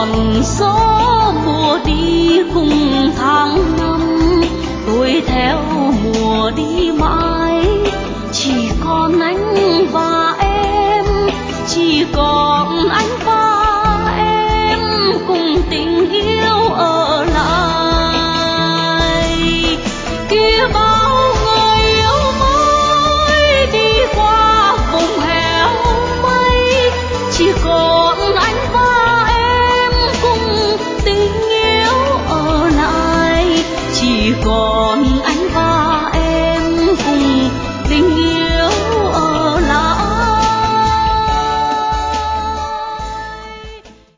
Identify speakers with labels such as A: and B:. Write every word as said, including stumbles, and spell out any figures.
A: ngọn gió mùa đi cùng tháng năm, tôi theo mùa đi